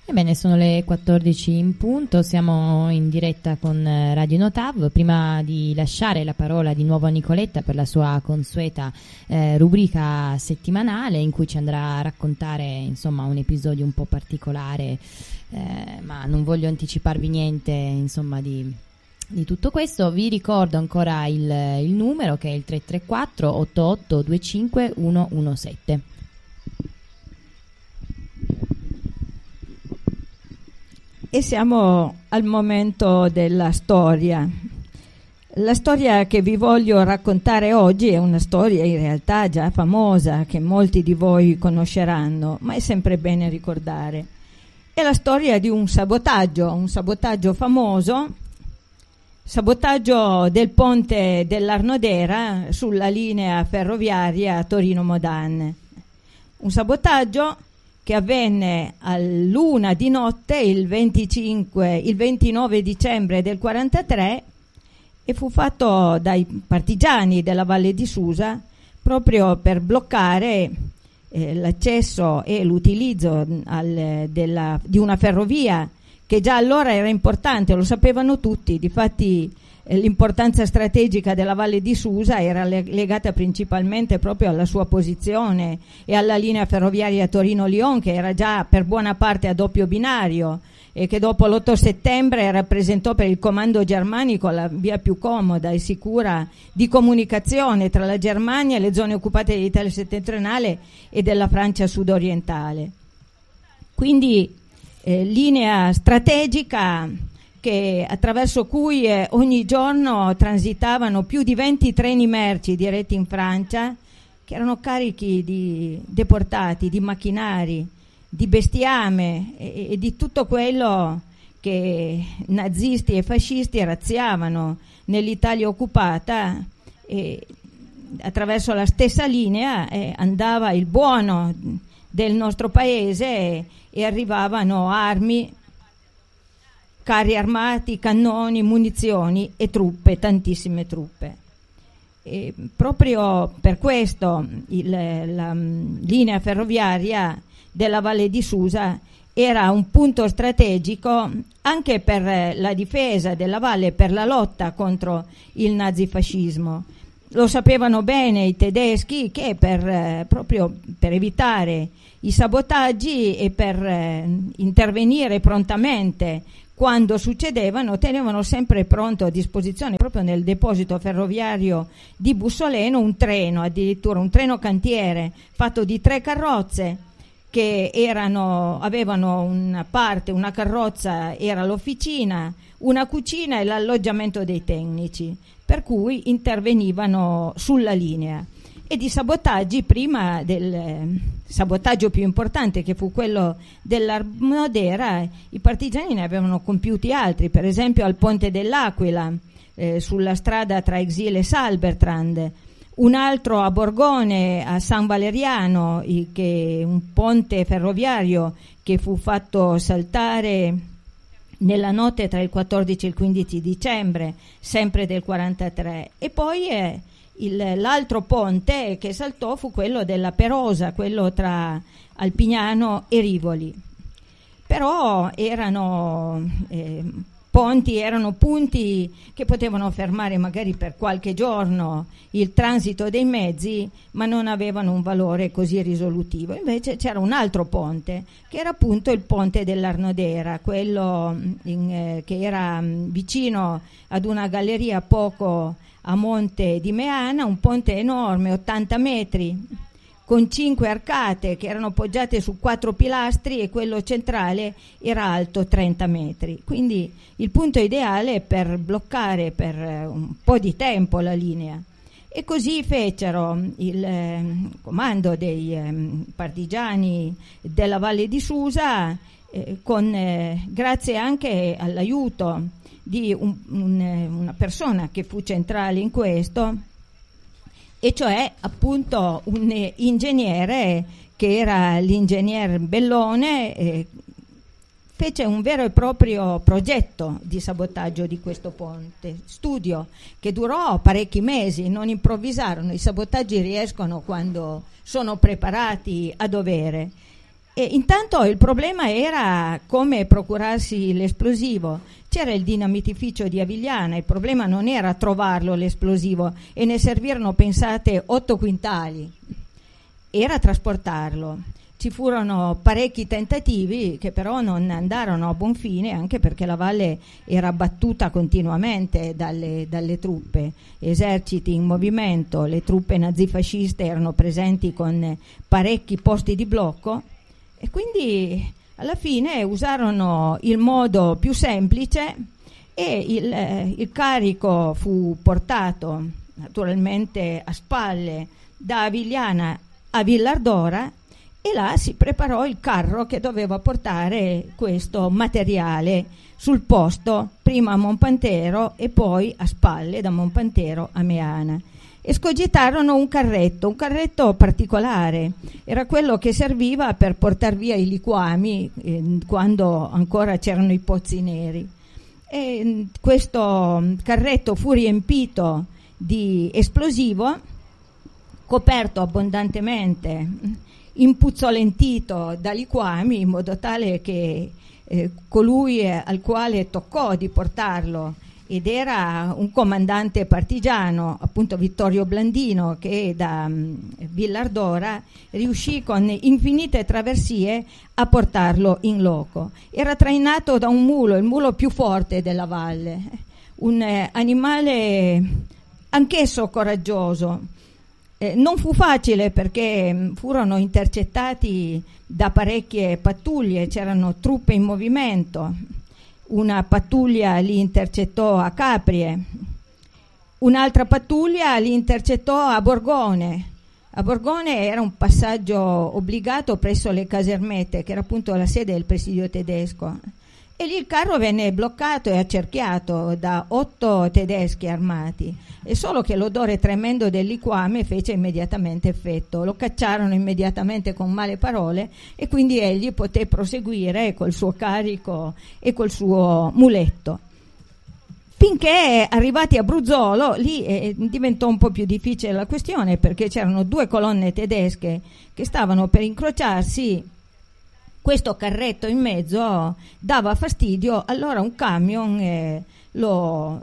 Ebbene, sono le 14 in punto, siamo in diretta con Radio Notav. Prima di lasciare la parola di nuovo a Nicoletta per la sua consueta rubrica settimanale in cui ci andrà a raccontare insomma un episodio un po' particolare, ma non voglio anticiparvi niente insomma di tutto questo. Vi ricordo ancora il numero, che è il 334 8825 117. E siamo al momento della storia. La storia che vi voglio raccontare oggi è una storia in realtà già famosa, che molti di voi conosceranno, ma è sempre bene ricordare. È la storia di un sabotaggio famoso, sabotaggio del ponte dell'Arnodera sulla linea ferroviaria Torino-Modanne. Un sabotaggio che avvenne all'1 di notte il 29 dicembre del 43 e fu fatto dai partigiani della Valle di Susa proprio per bloccare l'accesso e l'utilizzo di una ferrovia che già allora era importante, lo sapevano tutti. Difatti l'importanza strategica della Valle di Susa era legata principalmente proprio alla sua posizione e alla linea ferroviaria Torino-Lion, che era già per buona parte a doppio binario e che dopo l'8 settembre rappresentò per il comando germanico la via più comoda e sicura di comunicazione tra la Germania e le zone occupate dell'Italia settentrionale e della Francia sudorientale. Quindi linea strategica attraverso cui ogni giorno transitavano più di 20 treni merci diretti in Francia, che erano carichi di deportati, di macchinari, di bestiame e di tutto quello che nazisti e fascisti razziavano nell'Italia occupata. E attraverso la stessa linea andava il buono del nostro paese e arrivavano armi, carri armati, cannoni, munizioni e truppe, tantissime truppe. E proprio per questo la linea ferroviaria della Valle di Susa era un punto strategico anche per la difesa della valle, per la lotta contro il nazifascismo. Lo sapevano bene i tedeschi che proprio per evitare i sabotaggi e per intervenire prontamente quando succedevano, tenevano sempre pronto a disposizione, proprio nel deposito ferroviario di Bussoleno, un treno, addirittura un treno cantiere fatto di 3 carrozze che avevano una carrozza era l'officina, una cucina e l'alloggiamento dei tecnici, per cui intervenivano sulla linea. E di sabotaggi, prima del sabotaggio più importante, che fu quello dell'Arnodera, i partigiani ne avevano compiuti altri, per esempio al Ponte dell'Aquila, sulla strada tra Exil e Salbertrand, un altro a Borgone, a San Valeriano, un ponte ferroviario che fu fatto saltare nella notte tra il 14 e il 15 dicembre, sempre del 43. E poi l'altro ponte che saltò fu quello della Perosa, quello tra Alpignano e Rivoli. Però erano punti che potevano fermare magari per qualche giorno il transito dei mezzi, ma non avevano un valore così risolutivo. Invece c'era un altro ponte, che era appunto il ponte dell'Arnodera, quello che era vicino ad una galleria poco a monte di Meana, un ponte enorme, 80 metri, con 5 arcate che erano poggiate su 4 pilastri, e quello centrale era alto 30 metri. Quindi il punto ideale per bloccare per un po' di tempo la linea. E così fecero. Il comando dei partigiani della Valle di Susa, grazie anche all'aiuto di una persona che fu centrale in questo, e cioè appunto un ingegnere che era l'ingegner Bellone, fece un vero e proprio progetto di sabotaggio di questo ponte, studio che durò parecchi mesi, non improvvisarono. I sabotaggi riescono quando sono preparati a dovere. E intanto il problema era come procurarsi l'esplosivo. C'era il dinamitificio di Avigliana, il problema non era trovarlo l'esplosivo, e ne servirono, pensate, 8 quintali, era trasportarlo. Ci furono parecchi tentativi che però non andarono a buon fine, anche perché la valle era battuta continuamente dalle truppe, eserciti in movimento, le truppe nazifasciste erano presenti con parecchi posti di blocco, e quindi alla fine usarono il modo più semplice e il carico fu portato naturalmente a spalle da Avigliana a Villardora, e là si preparò il carro che doveva portare questo materiale sul posto, prima a Monpantero e poi a spalle da Monpantero a Meana. Escogitarono un carretto particolare, era quello che serviva per portar via i liquami quando ancora c'erano i pozzi neri. E questo carretto fu riempito di esplosivo, coperto abbondantemente, impuzzolentito da liquami, in modo tale che colui al quale toccò di portarlo, ed era un comandante partigiano, appunto Vittorio Blandino, che da Villardora riuscì con infinite traversie a portarlo in loco. Era trainato da un mulo, il mulo più forte della valle, un animale anch'esso coraggioso. Non fu facile, perché furono intercettati da parecchie pattuglie, c'erano truppe in movimento. Una pattuglia li intercettò a Caprie, un'altra pattuglia li intercettò a Borgone. A Borgone era un passaggio obbligato presso le casermette, che era appunto la sede del presidio tedesco, e lì il carro venne bloccato e accerchiato da 8 tedeschi armati, e solo che l'odore tremendo del liquame fece immediatamente effetto. Lo cacciarono immediatamente con male parole, e quindi egli poté proseguire col suo carico e col suo muletto. Finché arrivati a Bruzzolo, lì diventò un po' più difficile la questione, perché c'erano 2 colonne tedesche che stavano per incrociarsi. Questo carretto in mezzo dava fastidio, allora un camion lo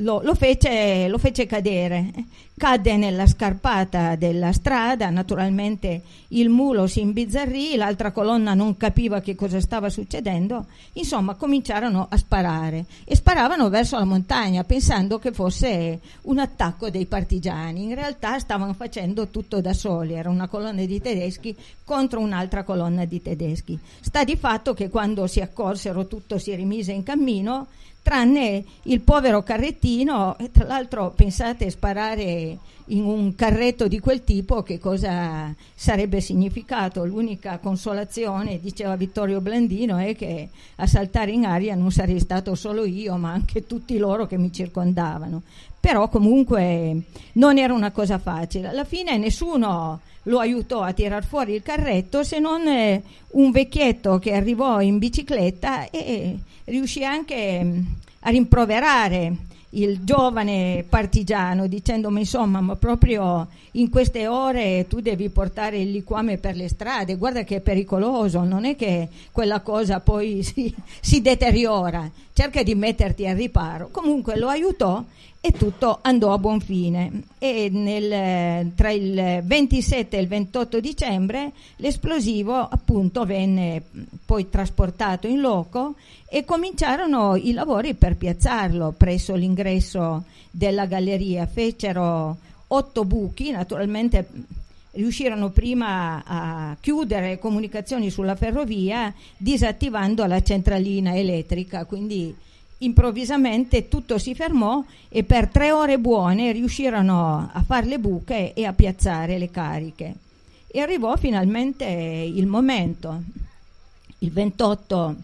fece cadere. Cadde nella scarpata della strada, naturalmente il mulo si imbizzarrì, l'altra colonna non capiva che cosa stava succedendo, insomma cominciarono a sparare, e sparavano verso la montagna pensando che fosse un attacco dei partigiani. In realtà stavano facendo tutto da soli, era una colonna di tedeschi contro un'altra colonna di tedeschi. Sta di fatto che quando si accorsero tutto si rimise in cammino, tranne il povero carrettino. E tra l'altro, pensate, sparare in un carretto di quel tipo che cosa sarebbe significato? L'unica consolazione, diceva Vittorio Blandino, è che a saltare in aria non sarei stato solo io, ma anche tutti loro che mi circondavano. Però comunque non era una cosa facile. Alla fine nessuno lo aiutò a tirar fuori il carretto, se non un vecchietto che arrivò in bicicletta e riuscì anche a rimproverare il giovane partigiano, dicendo: ma insomma, ma proprio in queste ore tu devi portare il liquame per le strade, guarda che è pericoloso, non è che quella cosa poi si deteriora, cerca di metterti al riparo. Comunque lo aiutò e tutto andò a buon fine, e tra il 27 e il 28 dicembre l'esplosivo appunto venne poi trasportato in loco, e cominciarono i lavori per piazzarlo presso l'ingresso della galleria. Fecero 8 buchi, naturalmente riuscirono prima a chiudere le comunicazioni sulla ferrovia disattivando la centralina elettrica, quindi improvvisamente tutto si fermò, e per 3 ore buone riuscirono a fare le buche e a piazzare le cariche, e arrivò finalmente il momento. Il 28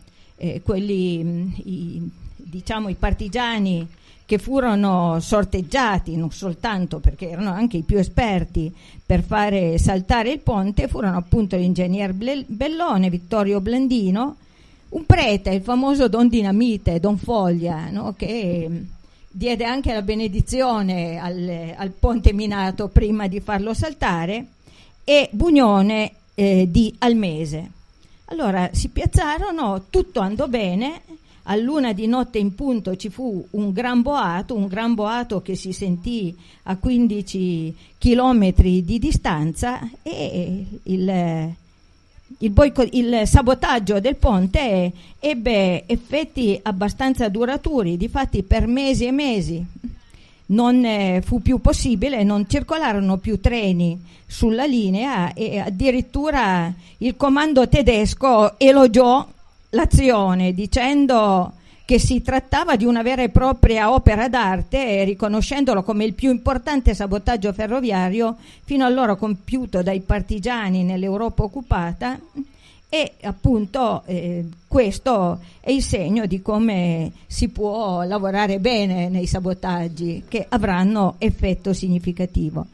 i partigiani che furono sorteggiati, non soltanto perché erano anche i più esperti per fare saltare il ponte, furono appunto l'ingegner Bellone, Vittorio Blandino, un prete, il famoso Don Dinamite, Don Foglia, no? Che diede anche la benedizione al ponte minato prima di farlo saltare, e Bugnone di Almese. Allora si piazzarono, tutto andò bene. All'1 di notte in punto ci fu un gran boato che si sentì a 15 chilometri di distanza, e il sabotaggio del ponte ebbe effetti abbastanza duraturi. Difatti per mesi e mesi non fu più possibile, non circolarono più treni sulla linea, e addirittura il comando tedesco elogiò l'azione dicendo che si trattava di una vera e propria opera d'arte, riconoscendolo come il più importante sabotaggio ferroviario fino allora compiuto dai partigiani nell'Europa occupata. E appunto questo è il segno di come si può lavorare bene nei sabotaggi che avranno effetto significativo.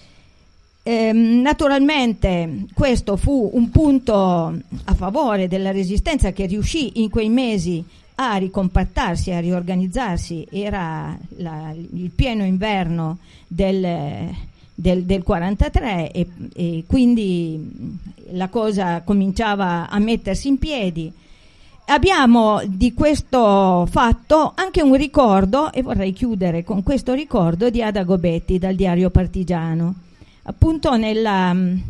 Naturalmente questo fu un punto a favore della resistenza, che riuscì in quei mesi a ricompattarsi, a riorganizzarsi. Era il pieno inverno del 43, e quindi la cosa cominciava a mettersi in piedi. Abbiamo di questo fatto anche un ricordo, e vorrei chiudere con questo ricordo di Ada Gobetti dal Diario Partigiano. Appunto nel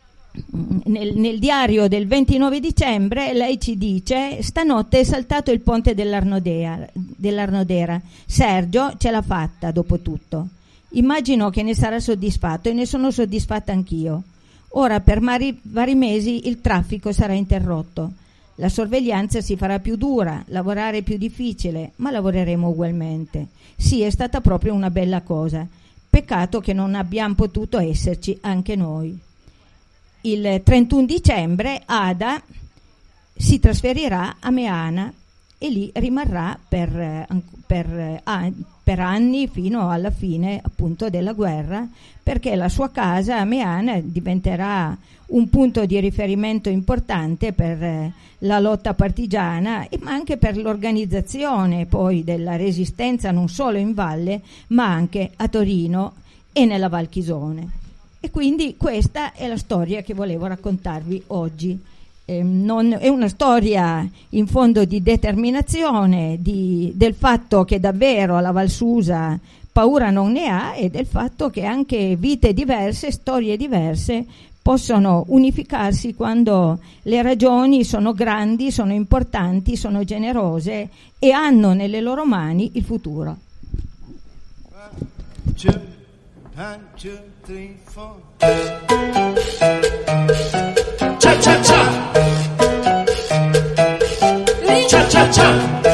diario del 29 dicembre lei ci dice: stanotte è saltato il ponte dell'Arnodera. Sergio ce l'ha fatta dopo tutto. Immagino che ne sarà soddisfatto, e ne sono soddisfatta anch'io. Ora per vari mesi il traffico sarà interrotto. La sorveglianza si farà più dura, lavorare più difficile, ma lavoreremo ugualmente. Sì, è stata proprio una bella cosa. Peccato che non abbiamo potuto esserci anche noi. Il 31 dicembre Ada si trasferirà a Meana e lì rimarrà per anni, fino alla fine appunto della guerra, perché la sua casa a Meana diventerà un punto di riferimento importante per la lotta partigiana, ma anche per l'organizzazione poi della resistenza, non solo in valle ma anche a Torino e nella Val Chisone. E quindi questa è la storia che volevo raccontarvi oggi. È una storia in fondo di determinazione, del fatto che davvero la Val Susa paura non ne ha, e del fatto che anche vite diverse, storie diverse possono unificarsi quando le ragioni sono grandi, sono importanti, sono generose e hanno nelle loro mani il futuro. 1, 2, 3, 4. Cha cha cha. Cha cha cha.